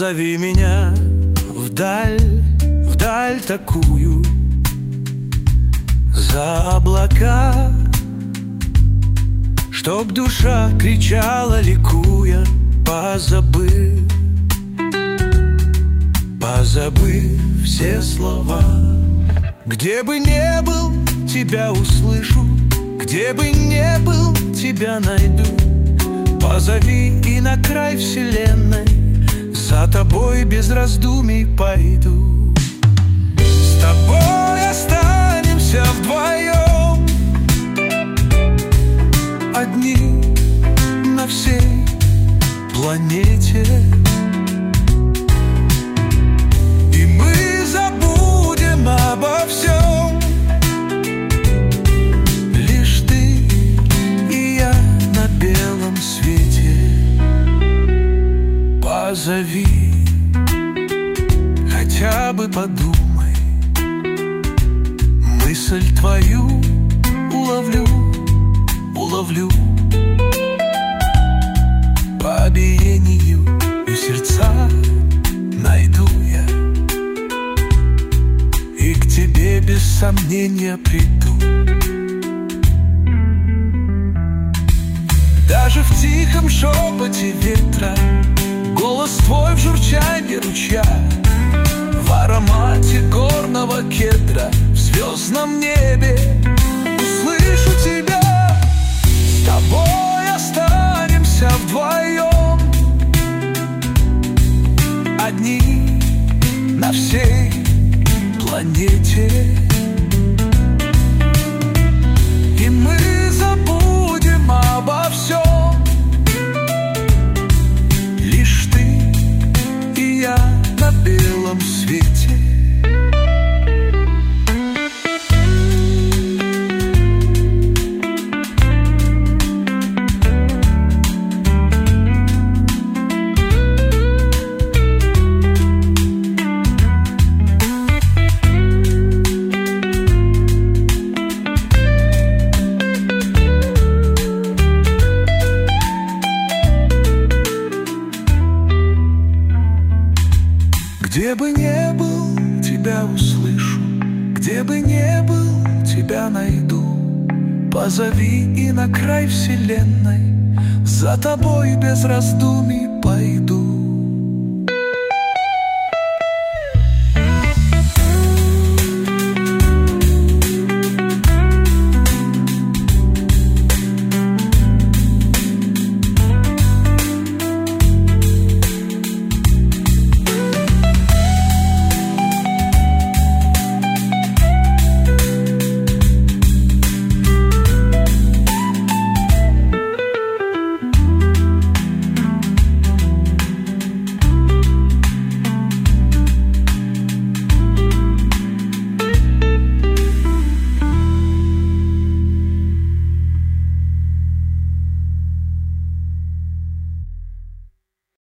Позови меня вдаль, вдаль такую, за облака, чтоб душа кричала, ликуя, позабыв все слова. Где бы не был, тебя услышу, где бы не был, тебя найду. Позови, и на край вселенной за тобой без раздумий пойду. С тобой останемся вдвоем, одни на всей планете. И мы забудем обо всем, лишь ты и я на белом свете. Позови, хотя бы подумай, мысль твою уловлю, уловлю. По биению и сердца найду я, и к тебе без сомнения приду. Даже в тихом шепоте ветра, голос твой в журчании ручья, в аромате горного кедра, в звездном небе услышу тебя. С тобой останемся вдвоем, одни на всей планете. И мы забудем обо всем, лишь ты и я на белом свете. Где бы не был, тебя услышу, где бы не был, тебя найду. Позови, и на край вселенной за тобой без раздумий пойду.